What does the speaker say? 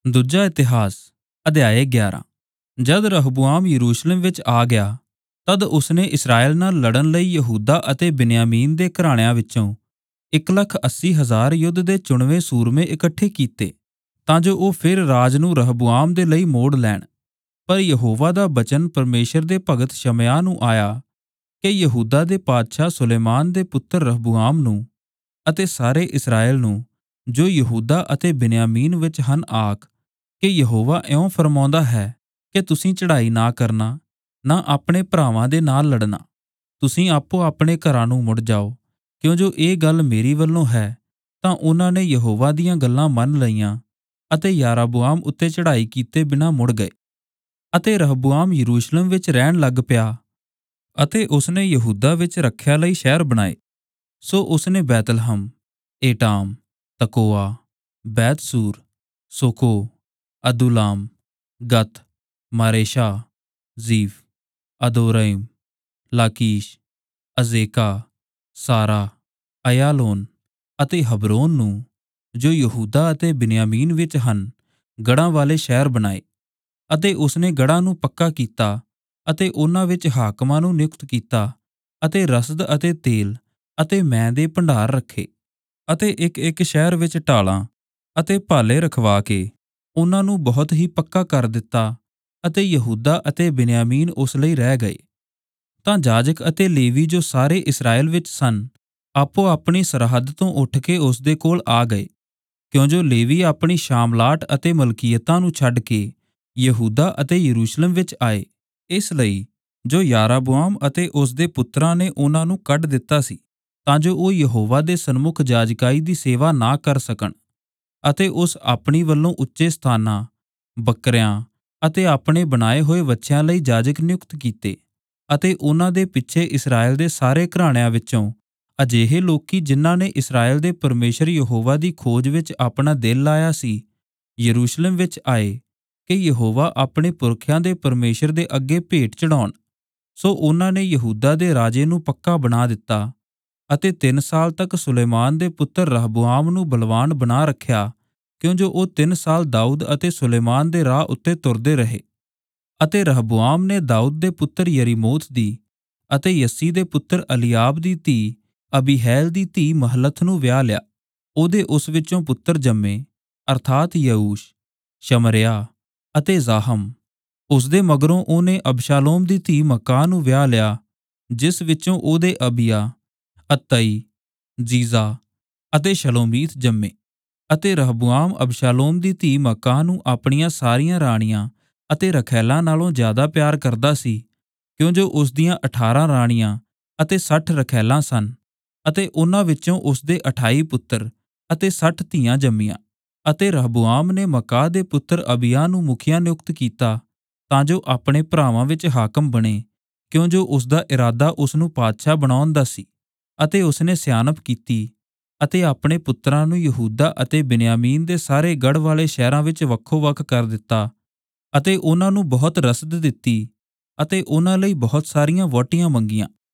ਦੂਜਾ ਇਤਿਹਾਸ ਅਧਿਆਇ 11। ਜਦ ਰਹਬੋਆਮ ਯਰੂਸ਼ਲਮ ਵਿੱਚ ਆ ਗਿਆ, ਤਦ ਉਸਨੇ ਇਸਰਾਏਲ ਨਾਲ ਲੜਨ ਲਈ ਯਹੂਦਾ ਅਤੇ ਬਿਨਯਾਮੀਨ ਦੇ ਘਰਾਣਿਆਂ ਵਿੱਚੋਂ 1,80,000 ਯੁੱਧ ਦੇ ਚੁਣਵੇਂ ਸੂਰਮੇ ਇਕੱਠੇ ਕੀਤੇ, ਤਾਂ ਜੋ ਉਹ ਫਿਰ ਰਾਜ ਨੂੰ ਰਹਬੋਆਮ ਦੇ ਲਈ ਮੋੜ ਲੈਣ। ਪਰ ਯਹੋਵਾ ਦਾ ਬਚਨ ਪਰਮੇਸ਼ਰ ਦੇ ਭਗਤ ਸ਼ਮਯਾਹ ਨੂੰ ਆਇਆ ਕਿ ਯਹੂਦਾ ਦੇ ਪਾਤਸ਼ਾਹ ਸੁਲੇਮਾਨ ਦੇ ਪੁੱਤਰ ਰਹਬੋਆਮ ਨੂੰ ਅਤੇ ਸਾਰੇ ਇਸਰਾਏਲ ਨੂੰ, ਜੋ ਯਹੂਦਾ ਅਤੇ ਬਿਨਯਾਮੀਨ ਵਿੱਚ ਹਨ, ਆਖ ਕਿ ਯਹੋਵਾ ਇਉਂ ਫਰਮਾਉਂਦਾ ਹੈ ਕਿ ਤੁਸੀਂ ਚੜ੍ਹਾਈ ਨਾ ਕਰਨਾ, ਨਾ ਆਪਣੇ ਭਰਾਵਾਂ ਦੇ ਨਾਲ ਲੜਨਾ। ਤੁਸੀਂ ਆਪੋ ਆਪਣੇ ਘਰਾਂ ਨੂੰ ਮੁੜ ਜਾਓ, ਕਿਉਂ ਜੋ ਇਹ ਗੱਲ ਮੇਰੀ ਵੱਲੋਂ ਹੈ। ਤਾਂ ਉਹਨਾਂ ਨੇ ਯਹੋਵਾ ਦੀਆਂ ਗੱਲਾਂ ਮੰਨ ਲਈਆਂ ਅਤੇ ਯਾਰੋਬੋਆਮ ਉੱਤੇ ਚੜ੍ਹਾਈ ਕੀਤੇ ਬਿਨਾਂ ਮੁੜ ਗਏ। ਅਤੇ ਰਹਬੋਆਮ ਯਰੂਸ਼ਲਮ ਵਿੱਚ ਰਹਿਣ ਲੱਗ ਪਿਆ ਅਤੇ ਉਸਨੇ ਯਹੂਦਾ ਵਿੱਚ ਰੱਖਿਆ ਲਈ ਸ਼ਹਿਰ ਬਣਾਏ। ਸੋ ਉਸਨੇ ਬੈਤਲਹਮ, ਏਟਾਮ, ਤਕੋਆ, ਬੈਤਸੂਰ, ਸੋਕੋ, ਅਦੁਲਾਮ, ਗਤ, ਮਾਰੇਸ਼ਾ, ਜ਼ੀਫ, ਅਦੋਰੈਮ, ਲਾਕੀਸ਼, ਅਜ਼ੇਕਾ, ਸਾਰਾ, ਅਯਾਲੋਨ ਅਤੇ ਹਬਰੋਨ ਨੂੰ, ਜੋ ਯਹੂਦਾ ਅਤੇ ਬਿਨਯਾਮੀਨ ਵਿੱਚ ਹਨ, ਗੜ੍ਹਾਂ ਵਾਲੇ ਸ਼ਹਿਰ ਬਣਾਏ। ਅਤੇ ਉਸਨੇ ਗੜ੍ਹਾਂ ਨੂੰ ਪੱਕਾ ਕੀਤਾ ਅਤੇ ਉਹਨਾਂ ਵਿੱਚ ਹਾਕਮਾਂ ਨੂੰ ਨਿਯੁਕਤ ਕੀਤਾ ਅਤੇ ਰਸਦ ਅਤੇ ਤੇਲ ਅਤੇ ਮੈਂਹ ਦੇ ਭੰਡਾਰ ਰੱਖੇ। ਅਤੇ ਇੱਕ ਸ਼ਹਿਰ ਵਿੱਚ ਢਾਲਾਂ ਅਤੇ ਭਾਲੇ ਰਖਵਾ ਕੇ ਉਹਨਾਂ ਨੂੰ ਬਹੁਤ ਹੀ ਪੱਕਾ ਕਰ ਦਿੱਤਾ ਅਤੇ ਯਹੂਦਾ ਅਤੇ ਬਿਨਯਾਮੀਨ ਉਸ ਲਈ ਰਹਿ ਗਏ। ਤਾਂ ਜਾਜਕ ਅਤੇ ਲੇਵੀ, ਜੋ ਸਾਰੇ ਇਸਰਾਏਲ ਵਿੱਚ ਸਨ, ਆਪੋ ਆਪਣੀ ਸਰਹੱਦ ਤੋਂ ਉੱਠ ਕੇ ਉਸ ਦੇ ਕੋਲ ਆ ਗਏ, ਕਿਉਂ ਜੋ ਲੇਵੀ ਆਪਣੀ ਸ਼ਾਮਲਾਟ ਅਤੇ ਮਲਕੀਅਤਾਂ ਨੂੰ ਛੱਡ ਕੇ ਯਹੂਦਾ ਅਤੇ ਯਰੂਸ਼ਲਮ ਵਿੱਚ ਆਏ। ਇਸ ਲਈ ਜੋ ਯਾਰੋਬੋਆਮ ਅਤੇ ਉਸ ਦੇ ਪੁੱਤਰਾਂ ਨੇ ਉਹਨਾਂ ਨੂੰ ਕੱਢ ਦਿੱਤਾ ਸੀ, ਤਾਂ ਜੋ ਉਹ ਯਹੋਵਾ ਦੇ ਸਨਮੁਖ ਜਾਜਕਾਈ ਦੀ ਸੇਵਾ ਨਾ ਕਰ ਸਕਣ। ਅਤੇ ਉਸ ਆਪਣੀ ਵੱਲੋਂ ਉੱਚੇ ਸਥਾਨਾਂ, ਬੱਕਰਿਆਂ ਅਤੇ ਆਪਣੇ ਬਣਾਏ ਹੋਏ ਵੱਛਿਆਂ ਲਈ ਜਾਜਕ ਨਿਯੁਕਤ ਕੀਤੇ। ਅਤੇ ਉਹਨਾਂ ਦੇ ਪਿੱਛੇ ਇਸਰਾਏਲ ਦੇ ਸਾਰੇ ਘਰਾਣਿਆਂ ਵਿੱਚੋਂ ਅਜਿਹੇ ਲੋਕੀ, ਜਿਨ੍ਹਾਂ ਨੇ ਇਸਰਾਏਲ ਦੇ ਪਰਮੇਸ਼ਰ ਯਹੋਵਾ ਦੀ ਖੋਜ ਵਿੱਚ ਆਪਣਾ ਦਿਲ ਲਾਇਆ ਸੀ, ਯਰੂਸ਼ਲਮ ਵਿੱਚ ਆਏ ਕਿ ਯਹੋਵਾ ਆਪਣੇ ਪੁਰਖਿਆਂ ਦੇ ਪਰਮੇਸ਼ਰ ਦੇ ਅੱਗੇ ਭੇਟ ਚੜ੍ਹਾਉਣ। ਸੋ ਉਹਨਾਂ ਨੇ ਯਹੂਦਾ ਦੇ ਰਾਜੇ ਨੂੰ ਪੱਕਾ ਬਣਾ ਦਿੱਤਾ ਅਤੇ 3 ਸਾਲ ਤੱਕ ਸੁਲੇਮਾਨ ਦੇ ਪੁੱਤਰ ਰਹਬੋਆਮ ਨੂੰ ਬਲਵਾਨ ਬਣਾ ਰੱਖਿਆ, ਕਿਉਂ ਜੋ ਉਹ 3 ਸਾਲ ਦਾਊਦ ਅਤੇ ਸੁਲੇਮਾਨ ਦੇ ਰਾਹ ਉੱਤੇ ਤੁਰਦੇ ਰਹੇ। ਅਤੇ ਰਹਬੋਆਮ ਨੇ ਦਾਊਦ ਦੇ ਪੁੱਤਰ ਯਰੀਮੋਥ ਦੀ ਅਤੇ ਯੱਸੀ ਦੇ ਪੁੱਤਰ ਅਲੀਆਬ ਦੀ ਧੀ ਅਬੀਹੈਲ ਦੀ ਧੀ ਮਹਲਥ ਨੂੰ ਵਿਆਹ ਲਿਆ। ਉਹਦੇ ਉਸ ਵਿੱਚੋਂ ਪੁੱਤਰ ਜੰਮੇ, ਅਰਥਾਤ ਯਊਸ਼, ਸ਼ਮਰਿਆ ਅਤੇ ਜ਼ਾਹਮ। ਉਸਦੇ ਮਗਰੋਂ ਉਹਨੇ ਅਬਸ਼ਾਲੋਮ ਦੀ ਧੀ ਮਕਾਹ ਨੂੰ ਵਿਆਹ ਲਿਆ, ਜਿਸ ਵਿੱਚੋਂ ਉਹਦੇ ਅਬੀਆ, ਅਤਈ, ਜੀਜ਼ਾ ਅਤੇ ਸ਼ਲੋਮੀਤ ਜੰਮੇ। ਅਤੇ ਰਹਬੋਆਮ ਅਬਸ਼ਾਲੋਮ ਦੀ ਧੀ ਮਕਾਹ ਨੂੰ ਆਪਣੀਆਂ ਸਾਰੀਆਂ ਰਾਣੀਆਂ ਅਤੇ ਰਖੈਲਾਂ ਨਾਲੋਂ ਜ਼ਿਆਦਾ ਪਿਆਰ ਕਰਦਾ ਸੀ, ਕਿਉਂ ਜੋ ਉਸ ਦੀਆਂ 18 ਰਾਣੀਆਂ ਅਤੇ 60 ਰਖੈਲਾਂ ਸਨ। ਅਤੇ ਉਹਨਾਂ ਵਿੱਚੋਂ ਉਸਦੇ 28 ਪੁੱਤਰ ਅਤੇ 60 ਧੀਆਂ ਜੰਮੀਆਂ। ਅਤੇ ਰਹਬੋਆਮ ਨੇ ਮਕਾਹ ਦੇ ਪੁੱਤਰ ਅਬੀਆ ਨੂੰ ਮੁਖੀਆ ਨਿਯੁਕਤ ਕੀਤਾ, ਤਾਂ ਜੋ ਆਪਣੇ ਭਰਾਵਾਂ ਵਿੱਚ ਹਾਕਮ ਬਣੇ, ਕਿਉਂ ਜੋ ਉਸਦਾ ਇਰਾਦਾ ਉਸਨੂੰ ਪਾਤਸ਼ਾਹ ਬਣਾਉਣ ਦਾ ਸੀ। ਅਤੇ ਉਸਨੇ ਸਿਆਣਪ ਕੀਤੀ ਅਤੇ ਆਪਣੇ ਪੁੱਤਰਾਂ ਨੂੰ ਯਹੂਦਾ ਅਤੇ ਬਿਨਯਾਮੀਨ ਦੇ ਸਾਰੇ ਗੜ੍ਹ ਵਾਲੇ ਸ਼ਹਿਰਾਂ ਵਿੱਚ ਵੱਖੋ ਵੱਖ ਕਰ ਦਿੱਤਾ ਅਤੇ ਉਹਨਾਂ ਨੂੰ ਬਹੁਤ ਰਸਦ ਦਿੱਤੀ ਅਤੇ ਉਹਨਾਂ ਲਈ ਬਹੁਤ ਸਾਰੀਆਂ ਵਹੁਟੀਆਂ ਮੰਗੀਆਂ।